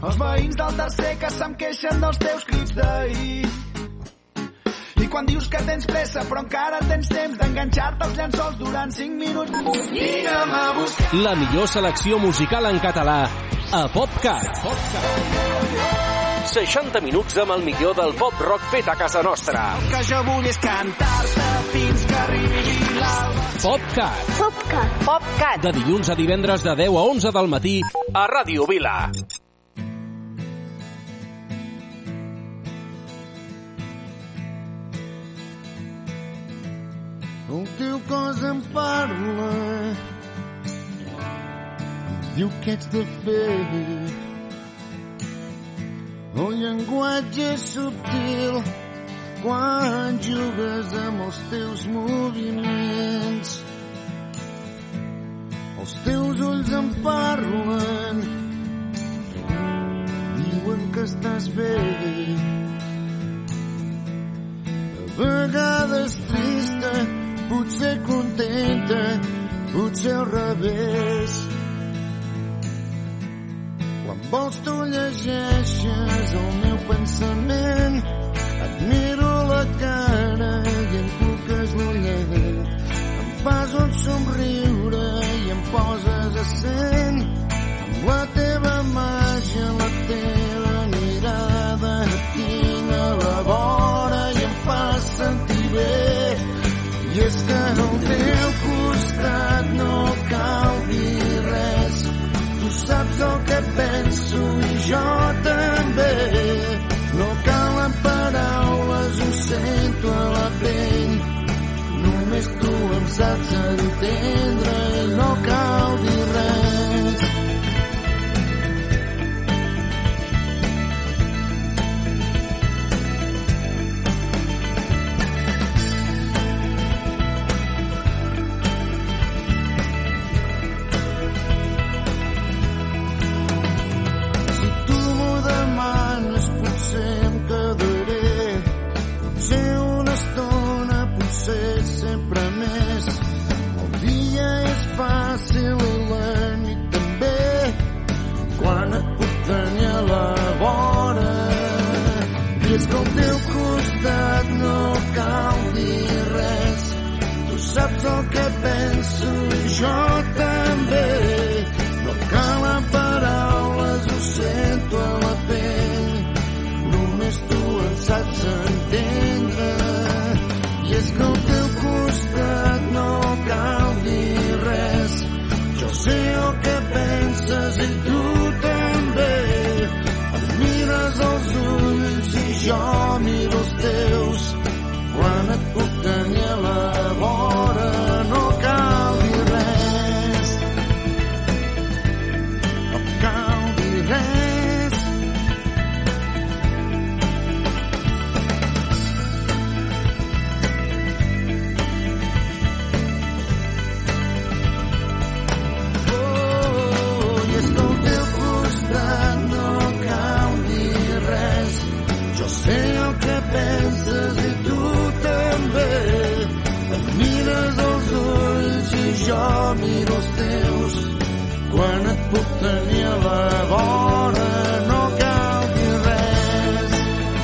Els veïns del tercer que se'm queixen dels teus crits d'ahir. I quan dius que tens pressa però encara tens temps d'enganxar-te als llençols durant 5 minuts, vina'm a buscar. La millor selecció musical en català a PopCat. 60 minuts amb el millor del pop rock fet a casa nostra. El que jo vull és cantar-te fins que arribi l'alba. PopCat. PopCat. PopCat. De dilluns a divendres de 10 a 11 del matí a Ràdio Vila. El teu cos em parla, diu que ets de fer. El llenguatge és subtil quan jugues amb els teus moviments. Els teus ulls em parlen, diuen que estàs bé. A vegades trista, potser contenta, potser al revés. Quan vols tu llegeixes el meu pensament, et miro la cara i em toques l'ullet. Em fas un somriure i em poses accent, amb la teva màgia, la teva mirada, et tinc a la vora i em fas sentir bé. I és que al teu costat no cal dir res. Tu saps el que penso i jo també. No calen paraules, ho sento a la pell. Només tu em saps entendre i no cal dir res. Fàcil i lent i també quan et puc tenir a la vora. I és que al teu costat no cal dir res. Tu saps el que penso i jo també. No calen paraules, ho sento a la pell. Només tu em saps entendre. I és que al teu costat no cal dir res. Jo sé el que penses i tu també. Em mires als ulls i jo miro els teus. Quan et puc tenir a la vora no cal dir res. No cal dir res. Penses i tu també. Em mires als ulls i jo miro els teus. Quan et puc tenir a la vora no cal dir res.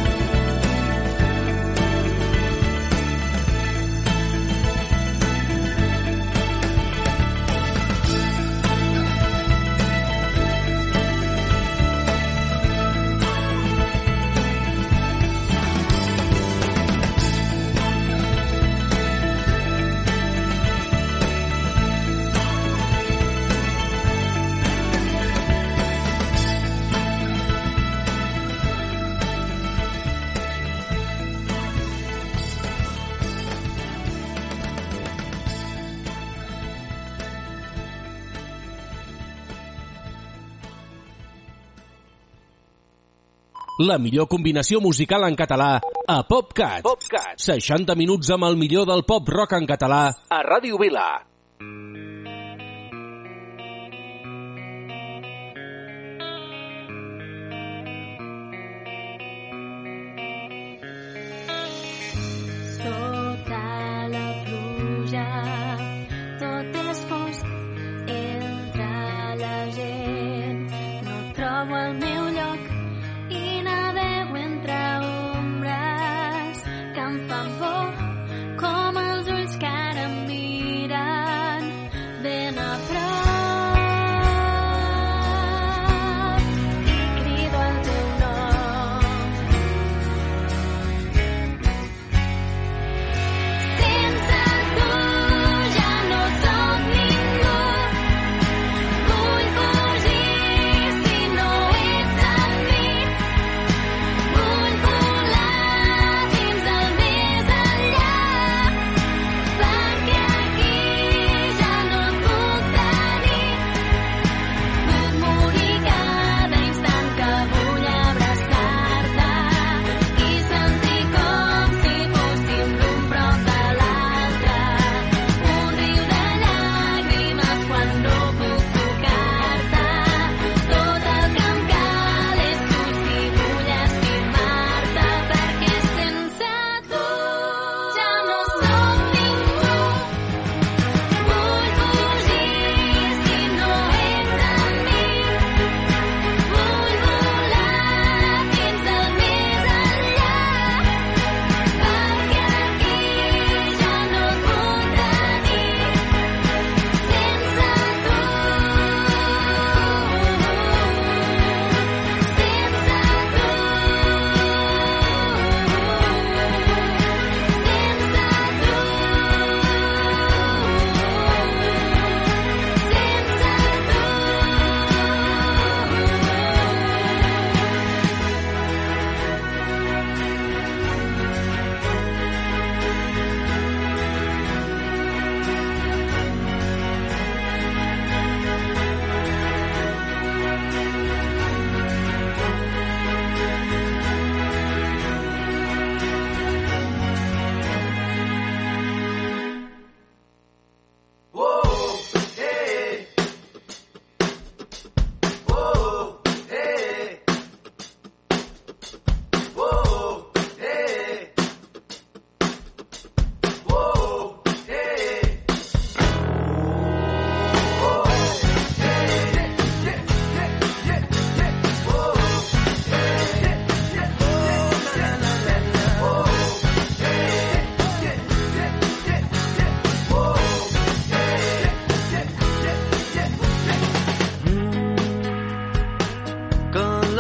La millor combinació musical en català a PopCat. 60 minuts amb el millor del pop rock en català a Ràdio Vila. Sota la pluja tot és fosc entre la gent. No trobo el meu lloc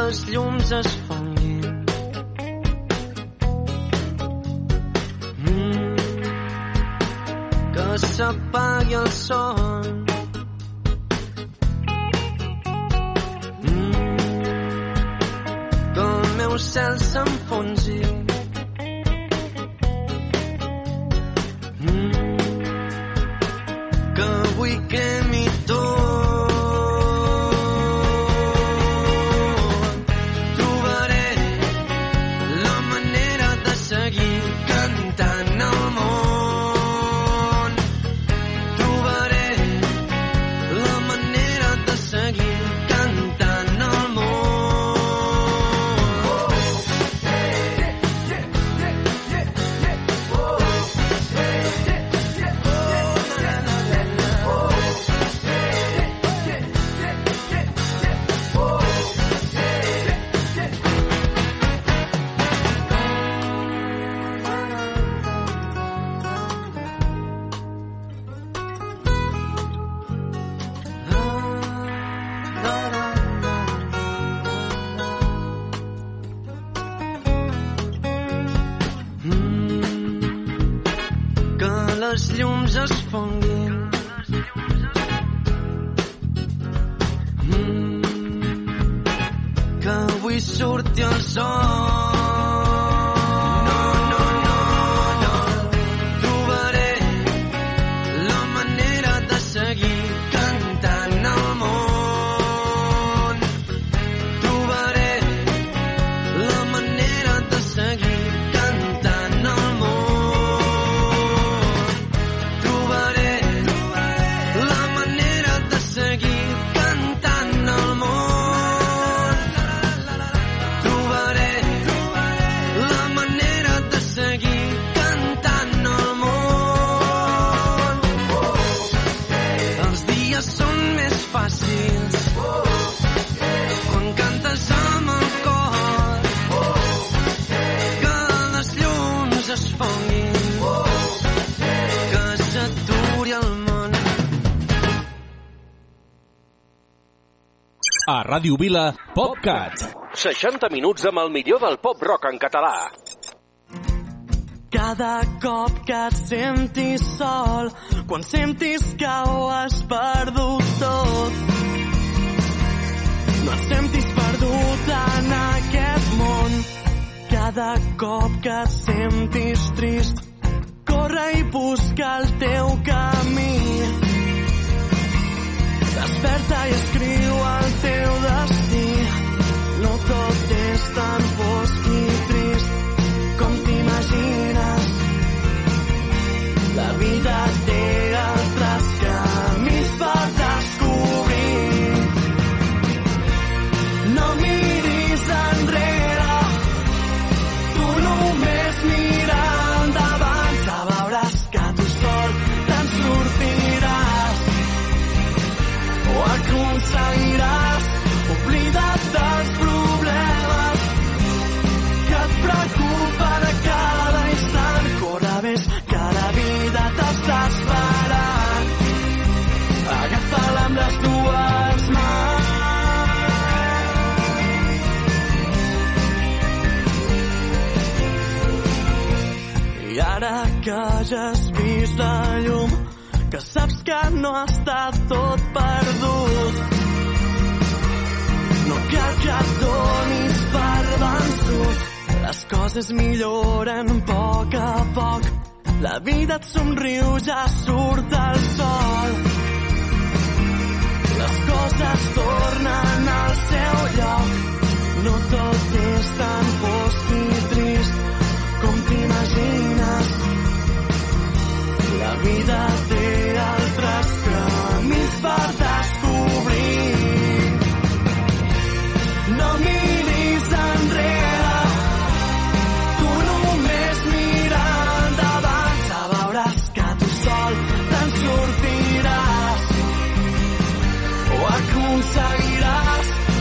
les llums es fonguin. Que s'apagui el son. Que el meu cel s'enfonsi. Que avui cremi tot. Trobaré la manera de seguir cantant al món. Trobaré la manera de seguir cantant al món. Que les llums es fonguin. Que avui surti el sol. Trobaré la manera de seguir cantant al món. Trobaré la manera de seguir cantant al món. Trobaré la manera de seguir cantant al món. Trobaré la manera de seguir cantant al món. Els dies són més fàcils quan cantes amb el cor. Que les llums es fonguin. Que s'aturi el món. A Ràdio Vila, PopCat. 60 minuts amb el millor del pop rock en català. Cada cop que et sentis sol, quan sentis que ho has perdut tot, no et sentis perdut en aquest món. Cada cop que et sentis trist, corre i busca el teu camí. Desperta i escriu el teu destí. No tot és tan fosc i trist com t'imagines. La vida té altres camins per descobrir. No miris enrere, tu només mira endavant, que veuràs que tu sol te'n sortiràs. O aconseguiràs oblida't dels problemes que et preocupen a cada instant. Corre, ves que la vida t'està esperant. Agafa-la amb les dues mans. I ara que ja has vist la llum, que saps que no ha estat tot perdut, no cal que et donis per vençut. Les coses milloren a poc. La vida et somriu, ja surt el sol. Les coses tornen al seu lloc. No tot és tan fosc i trist com t'imagines. La vida té altres camins per descobrir. No miris enrere, tu només mira endavant, que veuràs que tu sol te'n sortiràs. O aconseguiràs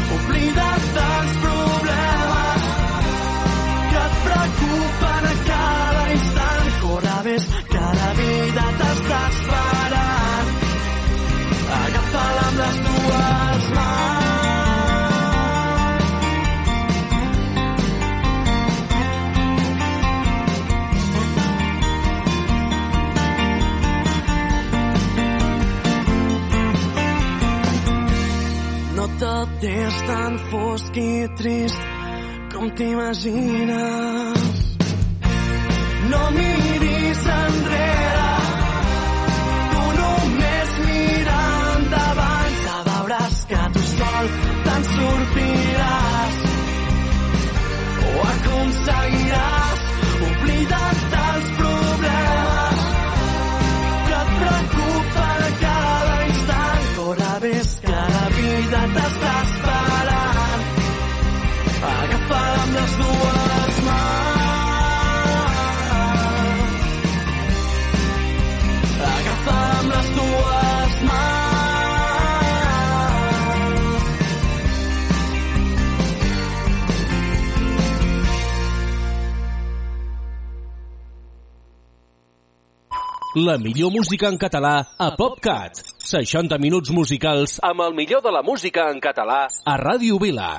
és tan fosc i trist com t'imagines. No miris enrere, tu només mira endavant, que veuràs que tu sol te'n sortiràs o aconseguiràs oblidar-te els problemes que et preocupen a cada instant. Corre, ves que la vida t'està esperant. Agafa't amb les dues mans. Agafa't amb les dues mans. La millor música en català a PopCat. 60 minuts musicals amb el millor de la música en català a Ràdio Vila.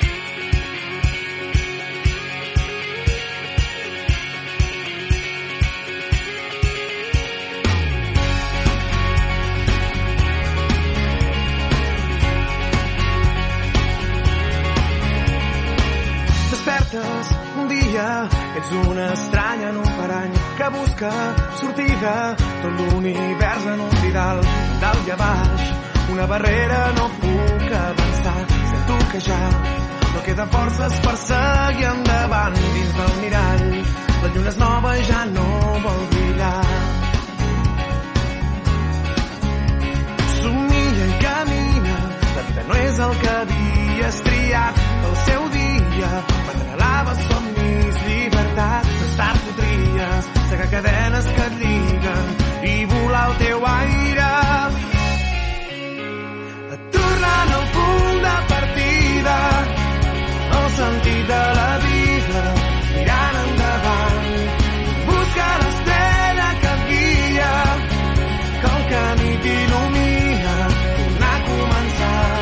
Despertes un dia, ets un estrany en un parany que busca sortida, tot l'univers en un didal, dalt i a baix, una barrera, no puc avançar, sento que ja no queden forces per seguir endavant dins del mirall, la lluna és nova i ja no vol brillar. Somia i camina, la vida no és el que havies triat pel seu dia, m'anhelaves somnis, llibertat, més tard ho tries, segar cadenes que et lliguen i volar al teu aire. Tornant al punt de partida, el sentit de la vida, mirant endavant, busca l'estrella que et guia, que el camí t'il·lumina, tornar a començar.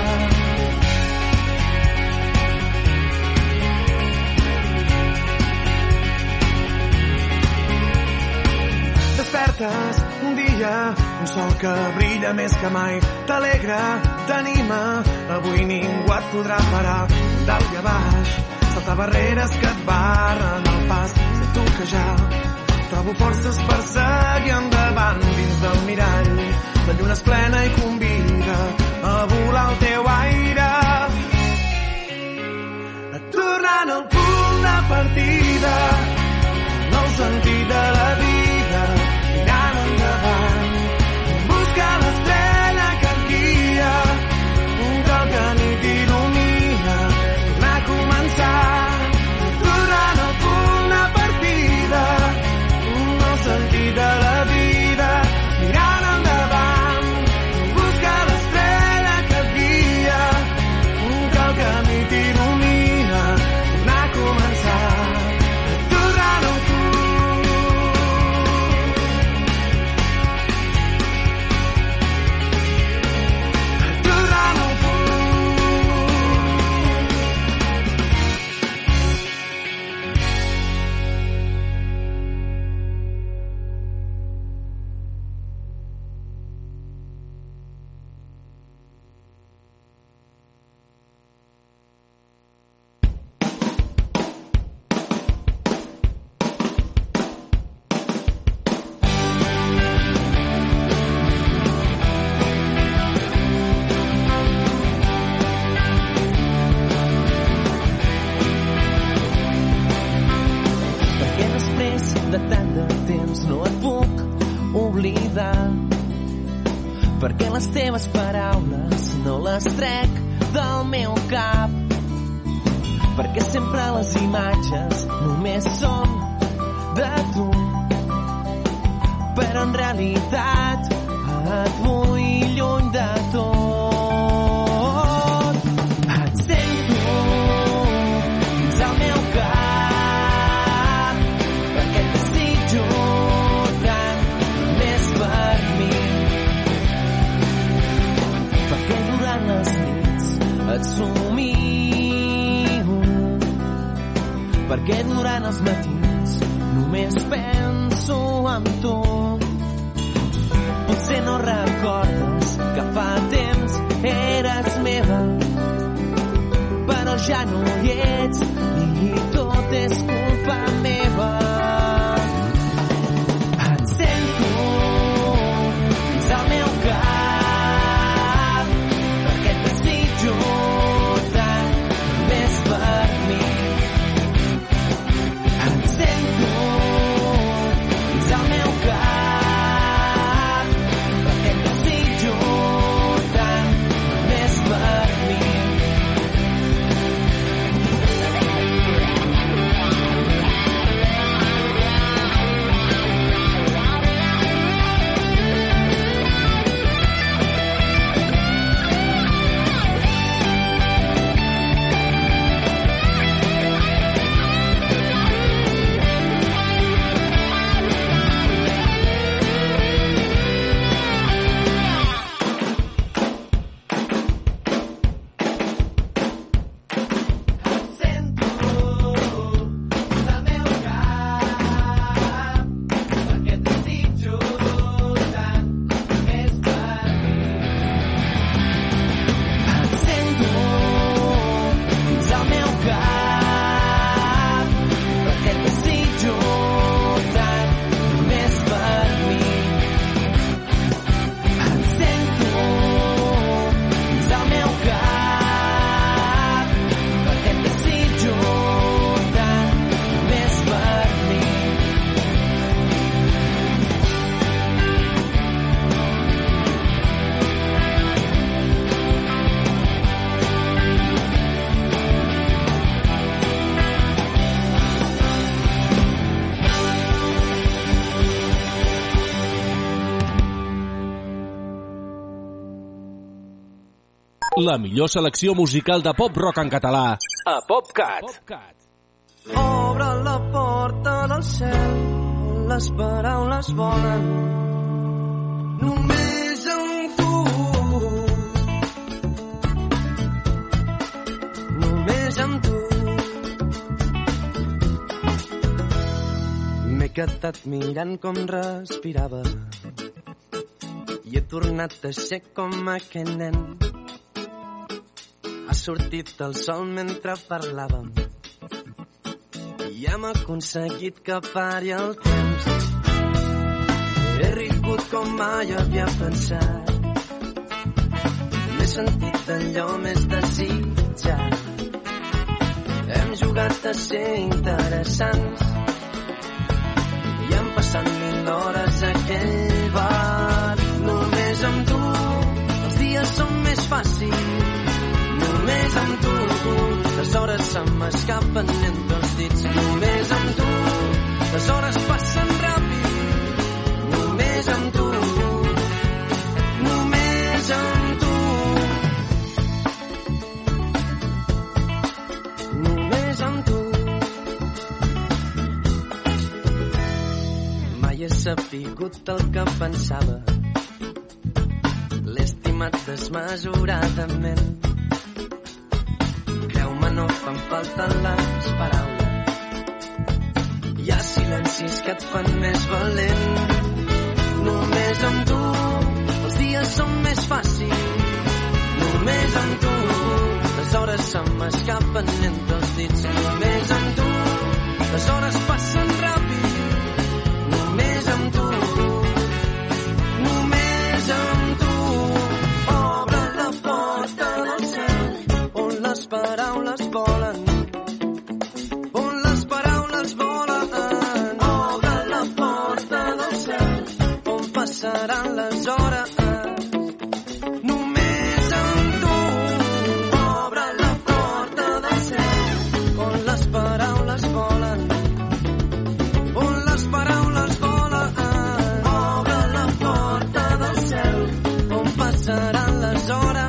Despertes un dia, un sol que brilla més que mai, t'alegra, t'anima, avui ningú et podrà parar, dalt i a baix, saltar barreres que et barren el pas, sento que ja trobo forces per seguir endavant dins del mirall, la lluna és plena i convida a volar al teu aire. Tornant al punt de partida, el sentit de la vida, mirant endavant, busca l'estrella que et guia, que el camí t'il·lumina, tornar a començar. Tornant al punt de partida, el sentit de la vida, mirant endavant, busca l'estrella que et guia, que el camí t'il·lumina, tornar a començar. Tornant al punt. De tant de temps no et puc oblidar, perquè les teves paraules no les trec del meu cap, perquè sempre les imatges només són de tu, però en realitat et vull lluny de tot. Et sento dins el meu cap, perquè et desitjo tant més per mi, perquè durant les nits et somio, perquè durant els matins només penso en tu. Potser no recordes que fa temps eres meva, ja no hi ets i tot és culpa meva. Et sento dins el meu cap perquè et desitjo tant més per mi. Et sento dins el meu cap perquè et desitjo tant més per mi. La millor selecció musical de pop-rock en català a PopCat. Obre la porta del cel, les paraules volen. Només amb tu. Només amb tu. M'he quedat mirant com respirava i he tornat a ser com aquell nen. Ha sortit el sol mentre parlàvem i hem aconseguit que pari el temps. He rigut com mai havia pensat, m'he sentit d'allò més desitjat. Hem jugat a ser interessants i hem passat 1000 hores a aquell bar. Només amb tu els dies són més fàcils. Només amb tu, les hores se m'escapen entre els dits. Només amb tu, les hores passen ràpid. Només amb tu, només amb tu. Només amb tu. Mai he sapigut el que pensava, l'he estimat desmesuradament. No fan falta les paraules, hi ha silencis que et fan més valent. Només amb tu els dies són més fàcils. Només amb tu les hores se m'escapen entre els dits. Només amb tu les hores passen ràpid. Només amb tu, només amb tu. Obre la porta del cel on les paraules volen, on les paraules volen. Obre la porta del cel on passaran les hores. Només amb tu. Obre la porta del cel on les paraules volen, on les paraules volen. Obre la porta del cel on passaran les hores.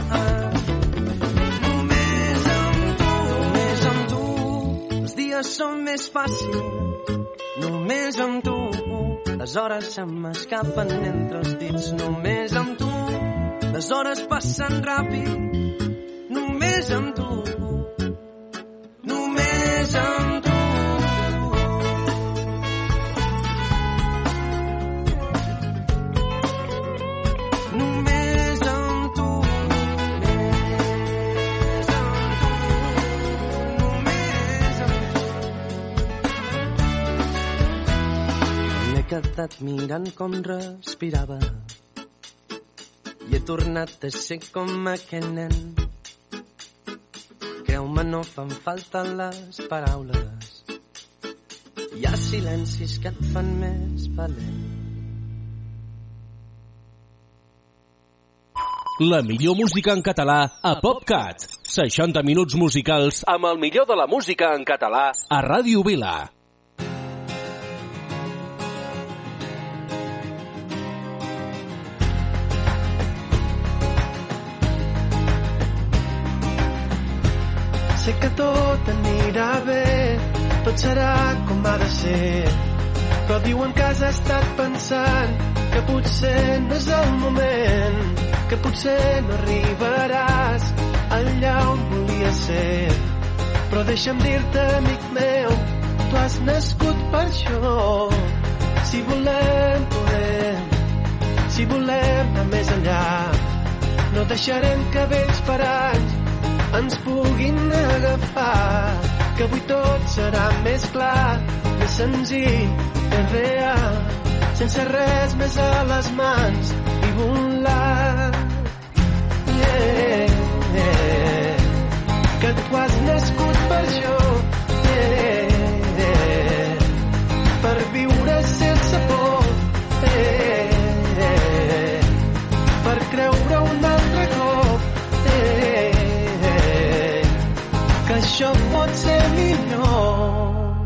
Són més fàcils. Només amb tu les hores se m'escapen entre els dits. Només amb tu les hores passen ràpid. Només amb tu, només amb tu. Només amb tu, només amb tu. quedat mirant com respirava i he tornat a ser com aquell nen. Creu-me, no fan falta les paraules. Hi ha silencis que et fan més valent. La millor música en català a PopCat. 60 minuts musicals amb el millor de la música en català a Ràdio Vila. Sé que tot anirà bé, tot serà com ha de ser, però diuen que has estat pensant que potser no és el moment, que potser no arribaràs allà on volies ser. Però deixa'm dir-te, amic meu, tu has nascut per això. Si volem, podem, si volem anar més enllà, no deixarem que vells paranys ens puguin agafar, que avui tot serà més clar, més senzill, més real, sense res més a les mans i volar. Yeah, yeah. Que tu has nascut per això, yeah, yeah. Per viure sense por, yeah, yeah. Per creure un altre cop, yeah, que això pot ser millor.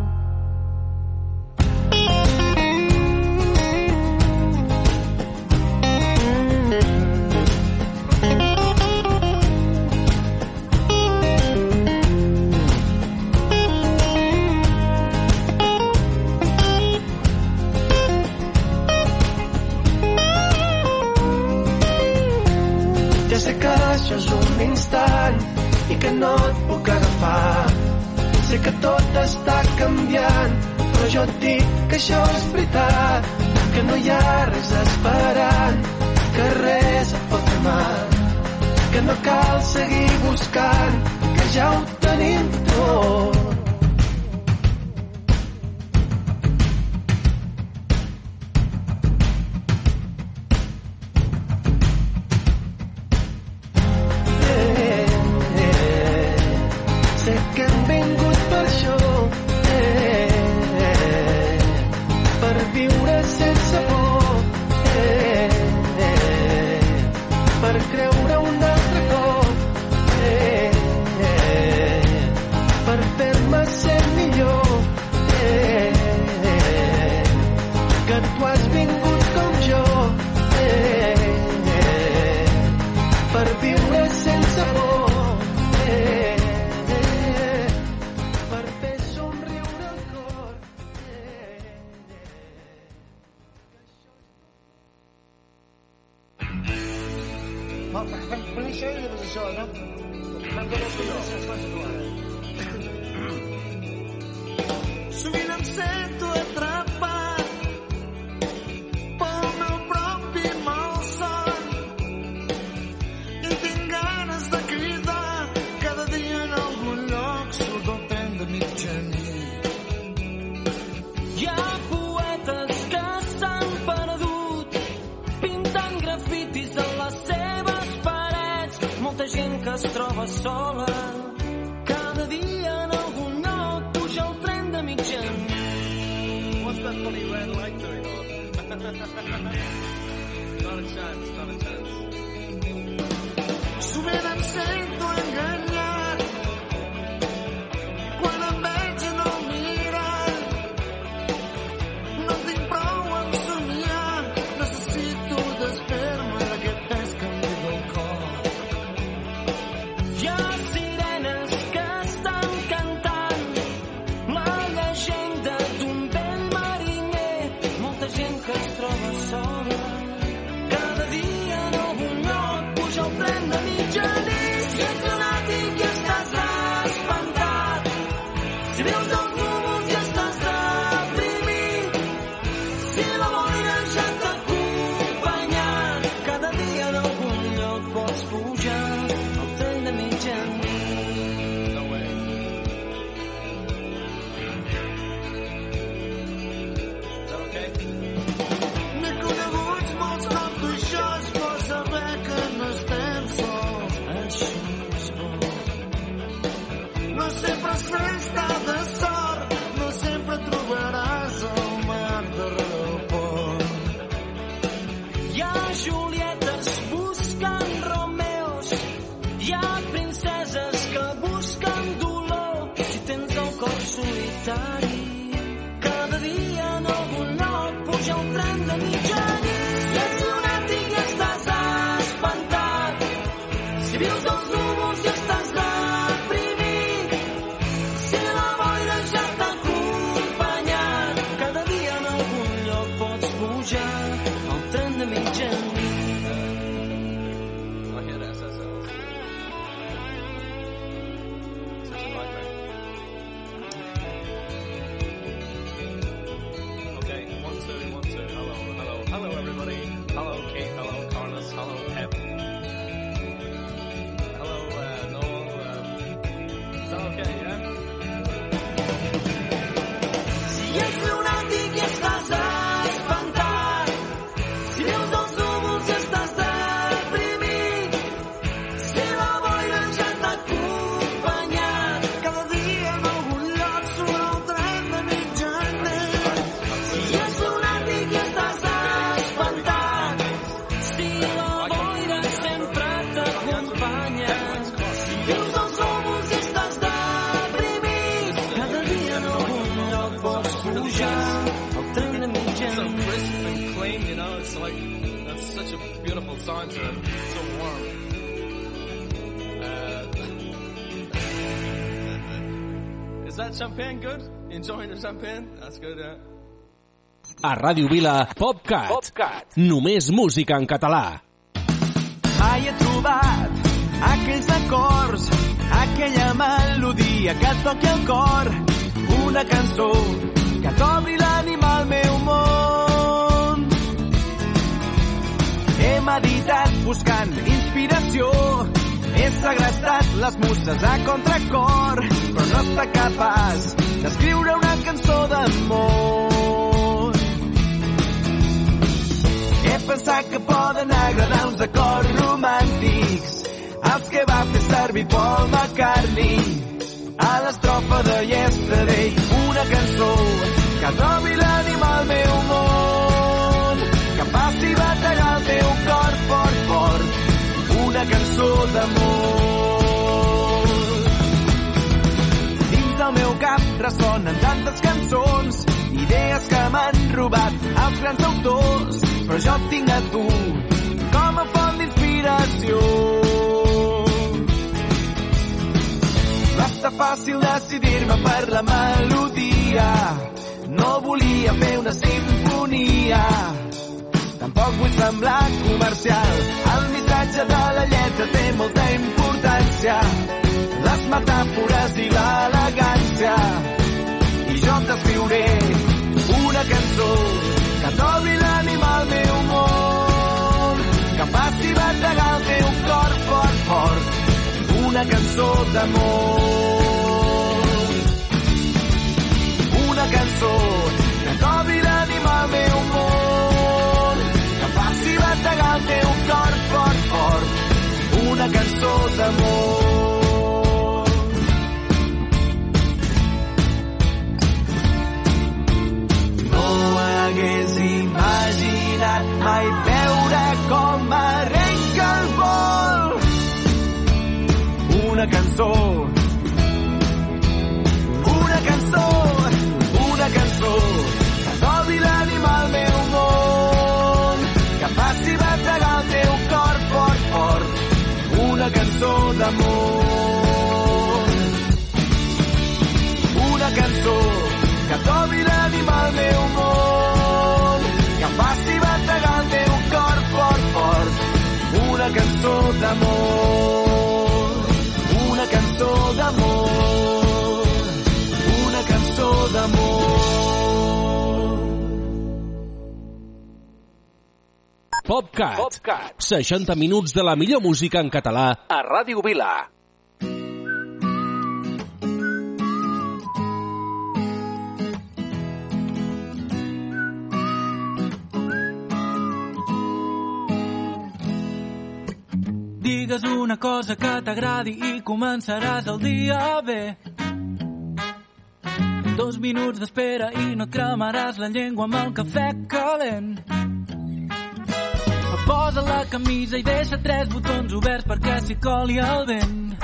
Ja sé que això és un instant i que no et puc agafar. Sé que tot està canviant, però jo et dic que això és veritat, que no hi ha res esperant, que res et pot fer mal, que no cal seguir buscant, que ja ho tenim tot. Sovint em sento atrapat pel meu propi malson i tinc ganes de cridar cada dia en algun lloc surt el tren de mitjanit. Hi ha poetes que s'han perdut pintant grafitis en les seves parets, molta gent que es troba sola cada dia en algun lloc puja el tren de mitjanit. What's that funny red light doing on? Not a chance, not a chance. Sovint em sento enganyat quan em veig en el mirall. No tinc prou en somiar, necessito desfer-me d'aquest pes que em viu el cor. Hi ha sirenes que estan cantant la llegenda d'un vell mariner, molta gent que es troba sola cada dia en algun lloc puja el tren de mitjanit. No sempre es festa de sort, no sempre trobaràs el mar darrere del pont. Hi ha Julietes buscant Romeos, hi ha princeses que busquen dolor. Si tens el cor solitari, cada dia en algun lloc puja un tren de mitjanit. Si ets lunàtic i estàs espantat, si vius dels núvols i estàs deprimit, si la boira ja t'ha acompanyat, cada dia en algun lloc pots pujar al tren de mitjanit. I hear that, that's it. Such a nightmare. Okay, 1, 2, 1, 2. Hello everybody. Hello Kate, hello Carlos, hello Pep. Hello Noel. Is that okay, yeah? Si ets lunàtic i estàs espantat, si vius dels núvols i estàs deprimit, si la boira ja t'ha acompanyat, cada dia en algun lloc surt el tren de mitjanit. Si ets lunàtic i estàs espantat, si la boira sempre t'acompanya, si vius dels núvols i estàs deprimit, cada dia en algun lloc pots pujar al tren de So mitjanit. crisp and clean, you know, it's like, that's such a beautiful sound to it. So warm. Is that champagne good? You enjoying the champagne? That's good, yeah. A Ràdio Vila, PopCat. Només música en català. Mai he trobat aquells acords, aquella melodia que et toqui el cor, una cançó que t'obri l'ànima al meu món. He meditat buscant inspiració, he segrestat les muses a contracor, però no està capaç d'escriure una cançó d'amor. He pensat que poden agradar uns acords romàntics, els que va fer servir Paul McCartney a l'estrofa de Yesterday, una cançó que trobi l'ànima al meu món, que faci bategar el teu cor fort, fort, una cançó d'amor. Dins del meu cap ressonen tantes cançons, idees que m'han robat els grans autors, però jo et tinc a tu com a font d'inspiració. Va estar fàcil decidir-me per la melodia, no volia fer una simfonia, tampoc vull semblar comercial, el missatge de la lletra té molta importància, les metàfores i l'elegància, i jo t'escriuré una cançó que t'obri l'ànima al meu món, que faci bategar el teu cor fort, fort, una cançó d'amor. Una cançó que t'obri l'ànima al meu món, que faci bategar el teu cor fort, fort, una cançó d'amor. Hagués imaginat mai veure com arrenca el vol. Una cançó, una cançó, una cançó que t'obri l'ànima al meu món, que faci bategar el teu cor fort, fort, una cançó d'amor. Una cançó que t'obri l'ànima al meu món, que faci bategar el teu cor fort, fort, una cançó d'amor, una cançó d'amor, una cançó d'amor. PopCat. 60 minuts de la millor música en català a Ràdio Vila. Digues una cosa que t'agradi i començaràs el dia bé. 2 minuts d'espera i no et cremaràs la llengua amb el cafè calent. Posa la camisa i deixa 3 botons oberts perquè s'hi coli el vent.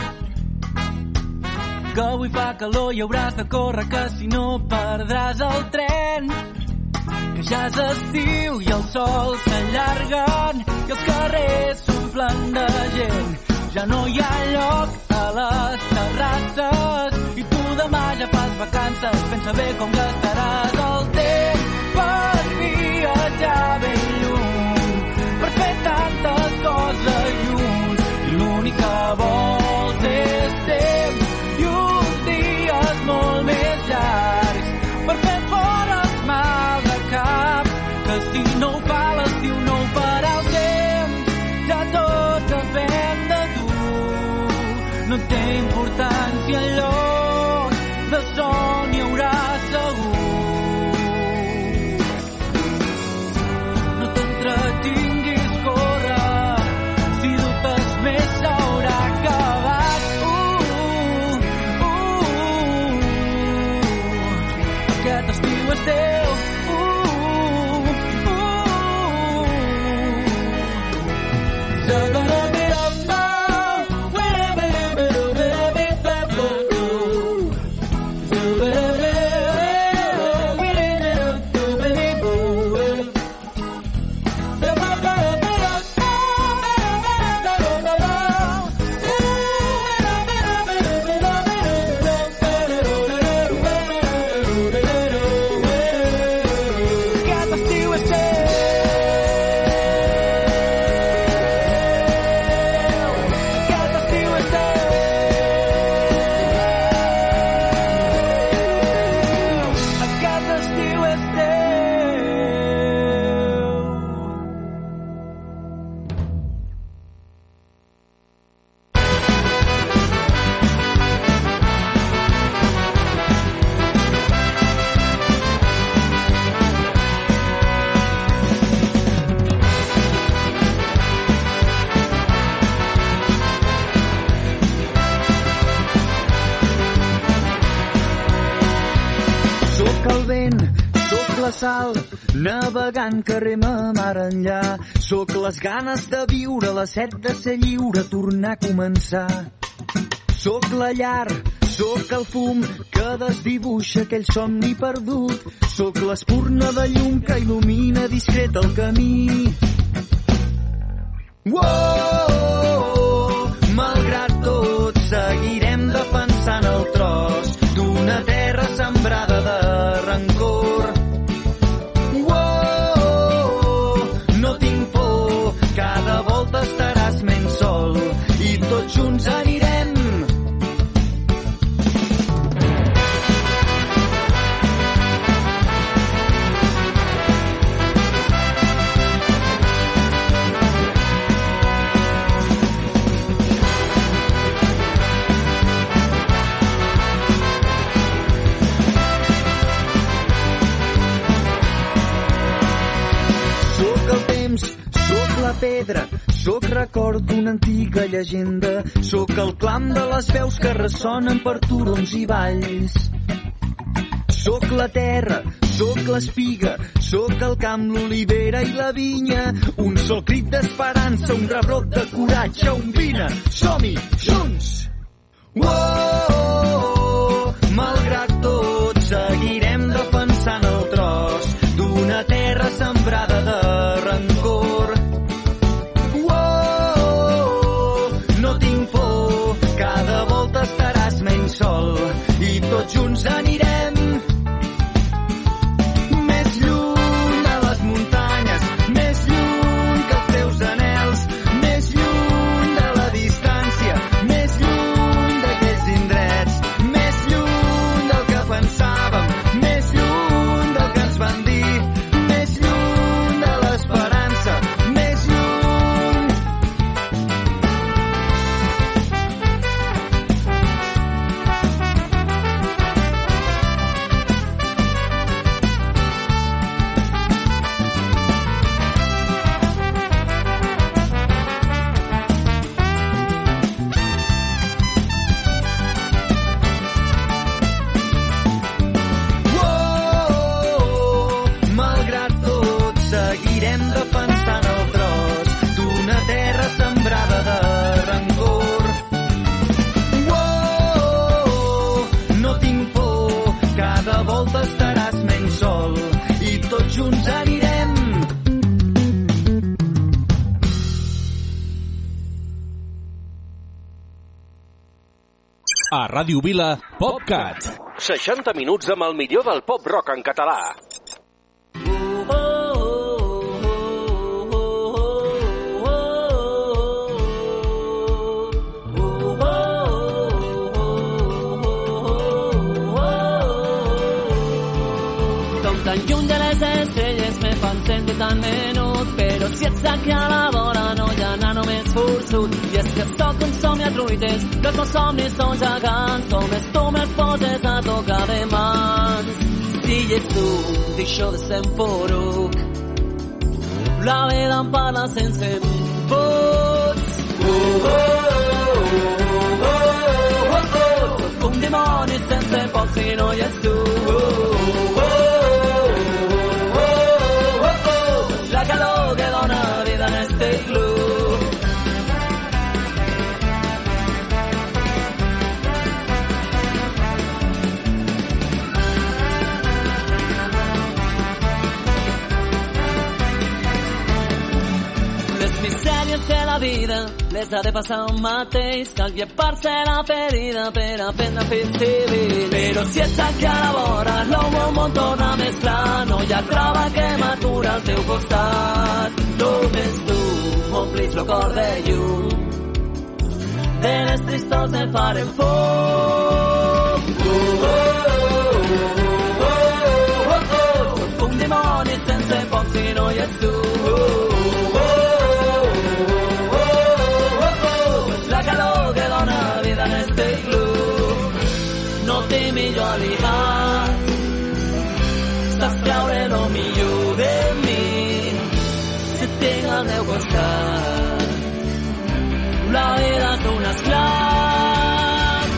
Que avui fa calor i hauràs de córrer, que si no perdràs el tren. Que ja és estiu i el sol s'allarguen i els carrers s'omplen de gent. Ja no hi ha lloc a les terrasses i tu demà ja fas vacances. Pensa bé com gastaràs el temps per viatjar ben lluny, per fer tantes coses junts. I l'únic que vols és temps i uns dies molt més llargs per fer fora el mal de cap, que si no ho fa l'estiu no ho farà el temps. Ja tot depèn de tu, no té importància el lloc, de son hi haurà segur. No t'entretinguis, corre, si dubtes més s'haurà acabat. Aquest estiu és teu. Navegant carrer ma mar enllà, sóc les ganes de viure, la set de ser lliure, tornar a començar. Sóc la llar, sóc el fum que desdibuixa aquell somni perdut, sóc l'espurna de llum que il·lumina discret el camí. Malgrat tot seguirem defensant el tros d'una terra sembrada de rancor. Cada volta estaràs menys sol i tots junts anirem. Sóc el temps, sóc la pedra, sóc record d'una antiga llegenda, sóc el clam de les veus que ressonen per turons i valls. Sóc la terra, sóc l'espiga, sóc el camp, l'olivera i la vinya, un sol crit d'esperança, un rebrot de coratge, un vine, som-hi, junts! Malgrat tot seguirem defensant el tros d'una terra sembrada de rancor. No tinc por, cada volta estaràs menys sol i tots junts anirem. Més lluny de les muntanyes, més lluny que els teus anhels, més lluny de la distància, més lluny d'aquells indrets, més lluny del que pensàvem, més lluny del que ens van dir, més lluny de l'esperança, més lluny. A Ràdio Vila, PopCat. 60 minuts amb el millor del pop-rock en català. Tan lluny de les estrelles me fan sentir tan menut, però si ets aquí a la vora no hi ha anar només forçut. I és que sóc un somniat ruïtes, que els meus somnis són gegants, només tu me'ls poses a tocar de mans. Si ets tu, deixo de ser un poruc, la vida em parla sense vots. Soc un dimoni sense foc si no hi ets tu. La calor que dona vida en este club. Les misèries de la vida les ha de passar un mateix, cal llepar-se la ferida per aprendre a fer civil. Però si ets aquí a la vora, el meu món torna més clar, no hi ha trava que m'atura al teu costat. Només tu m'omplis el cor de llum, de les tristors em farem foc. Soc un dimoni sense foc si no hi ets tu. La calor que dona vida en este club, no té millor aliat, saps treure lo millor de mi, si tinc al meu costat. La vida és un esclat.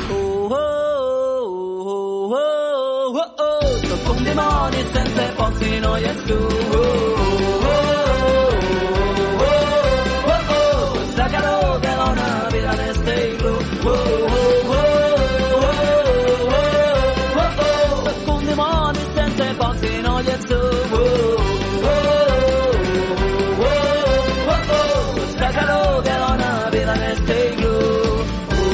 Soc un dimoni sense foc si no hi ets tu. La calor que dona vida en este club. Soc un dimoni sense foc si no hi ets tu. La calor que dona vida en este club.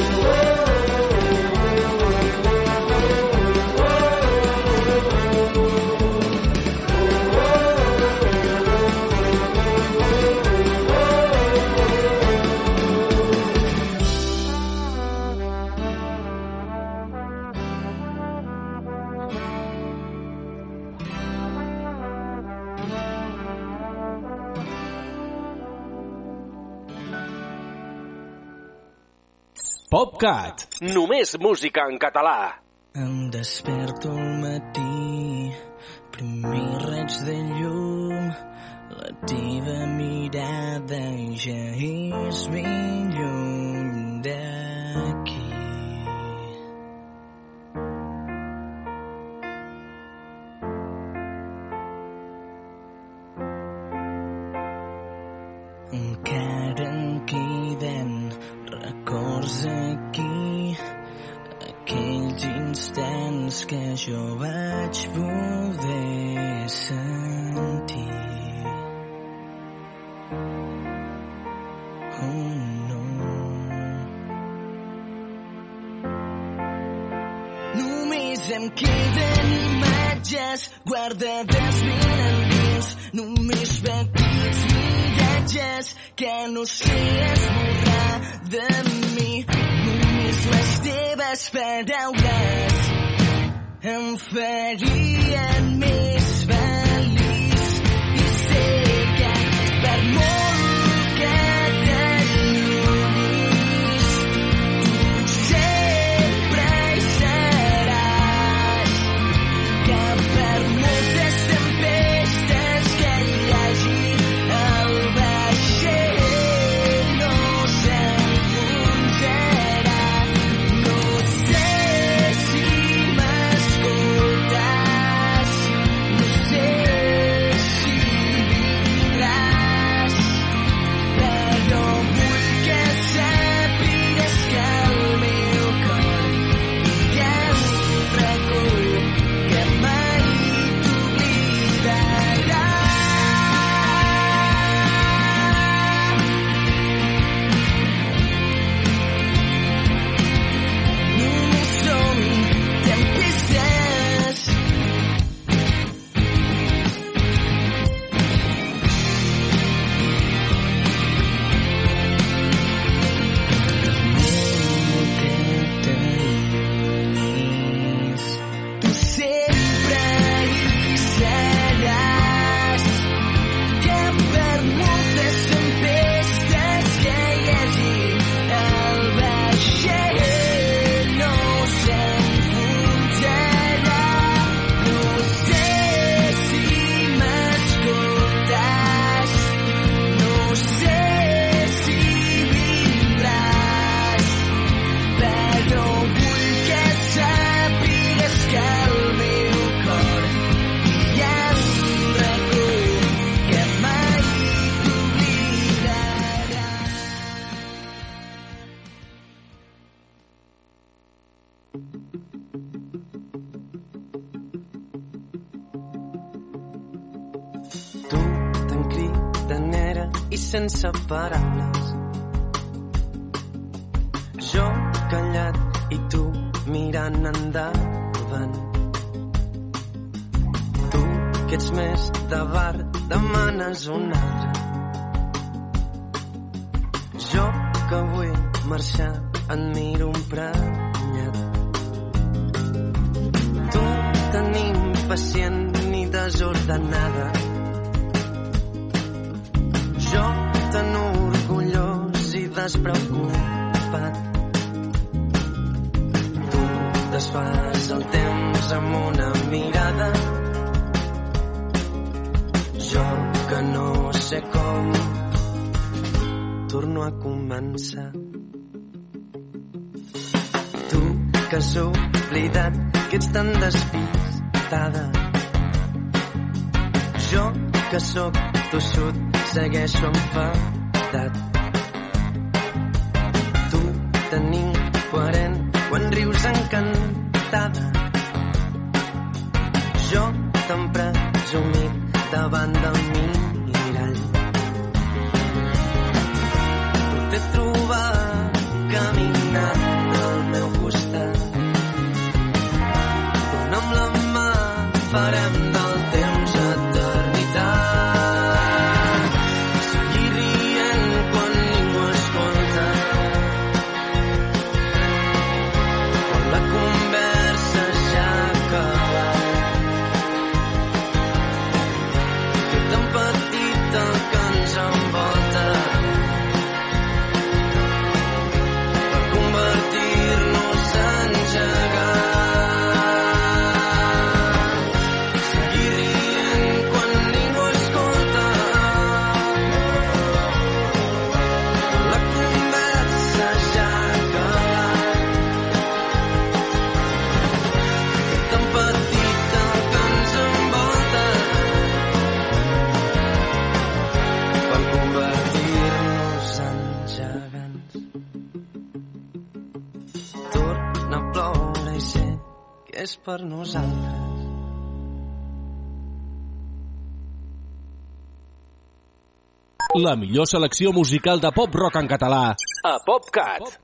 PopCat. Només música en català. Em desperto al matí, primer raig de llum, la teva mirada ja és ben lluny d'aquí. Encara em queden records aquí, aquells instants que jo vaig poder sentir. Oh no. Només em queden imatges guardades ben endins, només petits miratges que no sé esborrar de mi. Només les teves paraules em farien més feliç. I sé que per molt que t'allunyis, tu sempre hi seràs. Que per moltes tempestes que hi hagi, el vaixell no s'enfonsarà. No sé si m'escoltes, i sense paraules. Jo callat i tu mirant endavant. Tu, que ets més de bar, demanes un altre. Jo, que vull marxar, et miro emprenyat. Tu, tan impacient ni desordenada. Jo, tan orgullós i despreocupat. Tu desfas el temps amb una mirada. Jo, que no sé com, torno a començar. Tu, que has oblidat que ets tan despistada. Jo, que sóc tossut, segueixo enfadat. Tu, tan incoherent, quan rius encantada. Jo, tan presumit davant del mirall. T'he trobat caminant al meu costat. Dona'm la mà, farem del temps eternitat. Seguir rient quan ningú escolta. Quan la conversa ja ha acabat. Que tan petit el que ens envolta. Convertir-nos en gegants. Seguir rient quan ningú escolta. La conversa ja ha acabat. Tan petit el que ens envolta. Per convertir-nos en gegants. Torna a ploure i sé que és per nosaltres. La millor selecció musical de pop-rock en català a PopCat.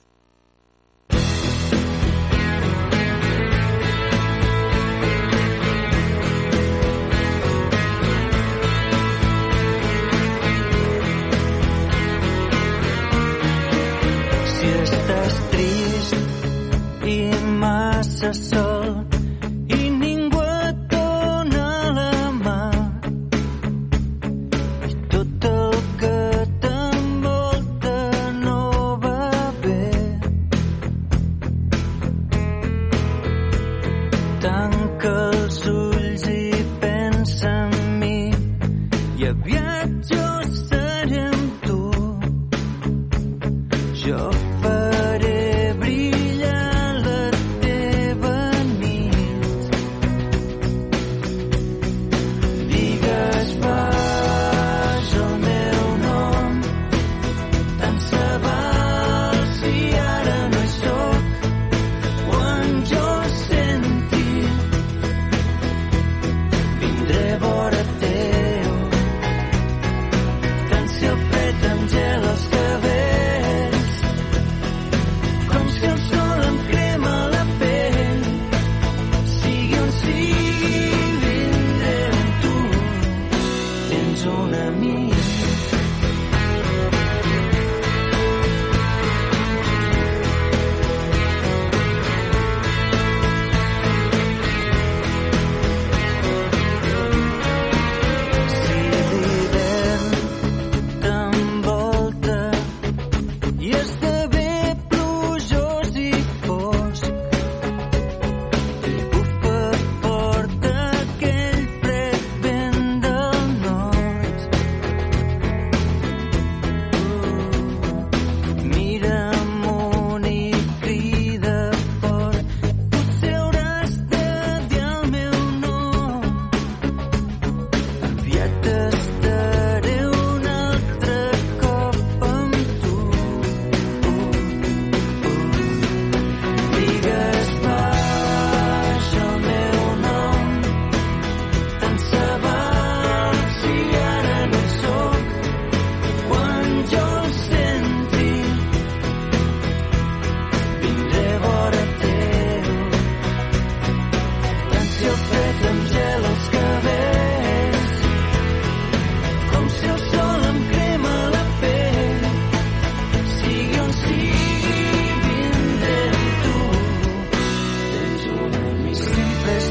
Si estàs trist i massa sol i ningú et dona la mà i tot el que t'envolta no va bé, tanca els ulls i pensa en mi i aviat jo seré amb tu. Jo faré brillar la teva nit. Digues baix el meu nom, tant se val si ara no hi soc. Quan jo senti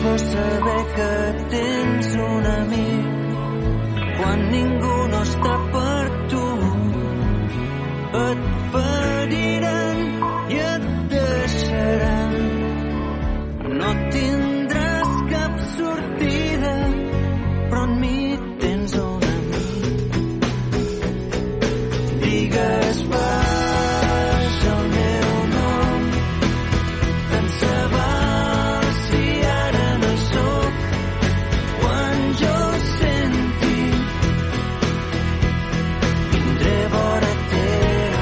bo saber que tens un amic quan ningú no està per tu. Et feriran i et deixaran. No tindràs cap sortida, però en mi tens un amic. Digues baix el meu nom, tant se val si ara no hi soc. Quan jo senti, vindré vora teu.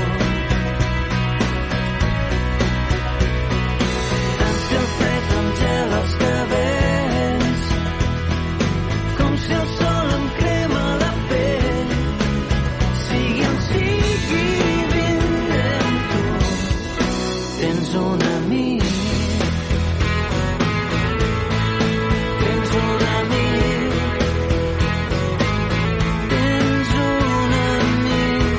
Tant si el fred em gela els cabells, com si el sol em crema la pell. Sigui on sigui, vindré amb tu. Tens un amic. Tens un amic. Tens un amic.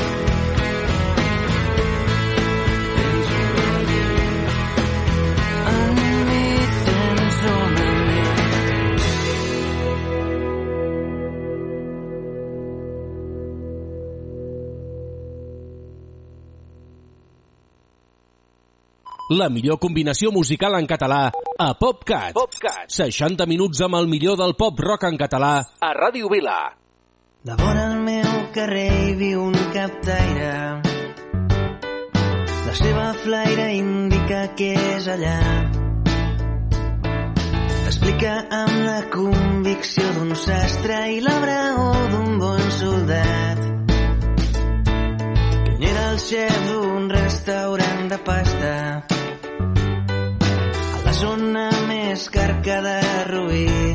Tens un amic. En mi tens un amic. La millor combinació musical en català a PopCat. 60 minuts amb el millor del pop rock en català a Ràdio Vila. De vora al meu carrer hi viu un captaire. La seva flaire indica que és allà. T'explica amb la convicció d'un sastre i la braó d'un bon soldat. Que era el xef d'un restaurant de pasta a la zona més carca de Rubí.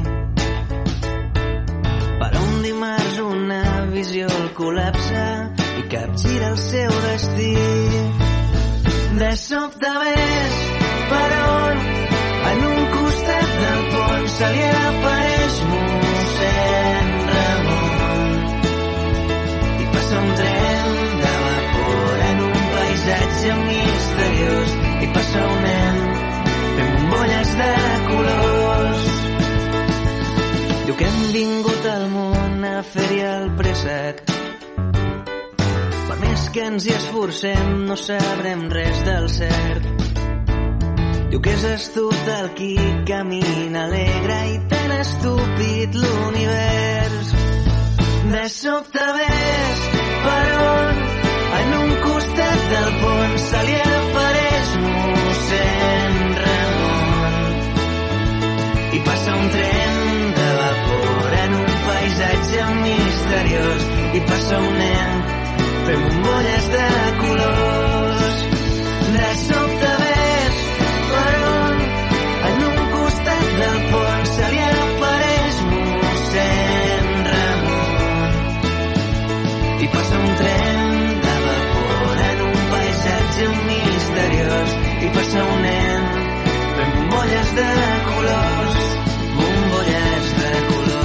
Però un dimarts una visió el col·lapsa i capgira el seu destí. De sobte ves per on en un costat del pont se li apareix mossèn Ramon i passa un tren de vapor en un paisatge misteriós i passa un nen fent bombolles de colors. Diu que hem vingut al món a fer-hi el préssec. Per més que ens hi esforcem no sabrem res del cert. Diu que és astut el qui camina alegre i tan estúpid l'univers. De sobte ves per on en un costat del pont se li apareix mossèn Ramon i passa un tren de vapor en un paisatge misteriós i passa un nen fent bombolles de colors. De sobte ves per on en un costat del pont se li apareix mossèn Ramon i passa un tren de vapor en un paisatge misteriós i passa un nen fent bombolles de colors, bombolles de colors.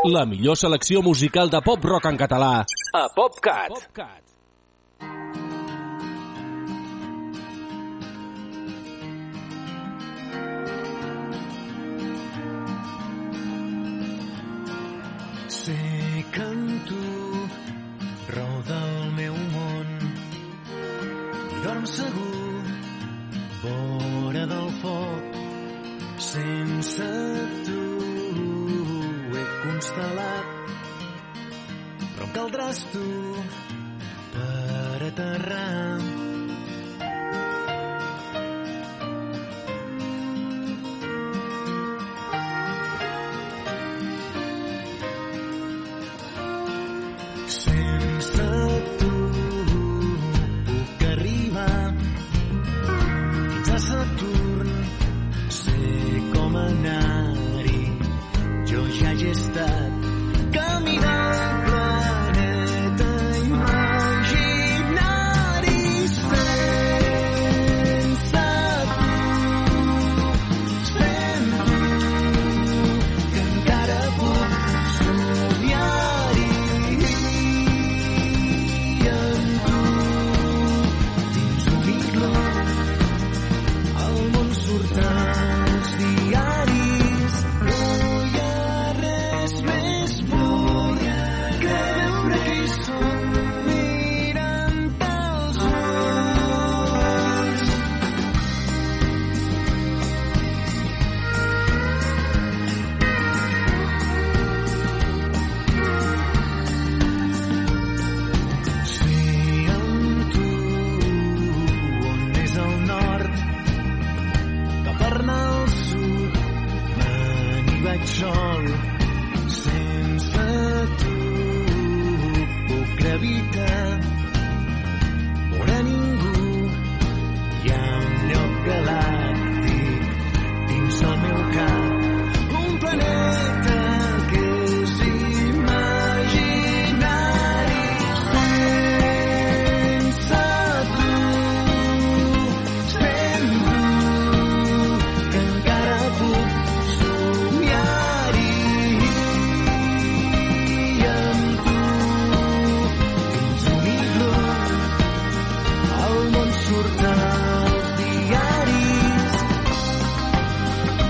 La millor selecció musical de pop-rock en català a PopCat. Sé que amb tu roda el meu món i dorm segur vora del foc. Sense tu he constel·lat, però em caldràs tu per aterrar. Sense tu puc arribar fins a Saturn. Sé com anar-hi, jo ja hi he estat, caminant el planeta imaginari. Sense tu sento que encara puc somiar-hi amb tu dins un iglú. El món surt als diaris, no hi ha res més pur que veure qui som mirant als ulls. Si amb tu on és el nord, que per anar al sud me n'hi vaig sol. Sense tu puc gravitar